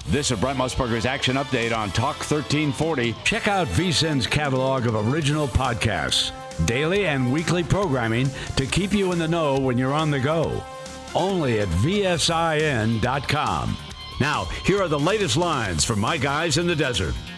This is Brent Musburger's Action Update on Talk 1340. Check out VSIN's catalog of original podcasts, daily and weekly programming to keep you in the know when you're on the go. Only at VSIN.com. Now, here are the latest lines from my guys in the desert.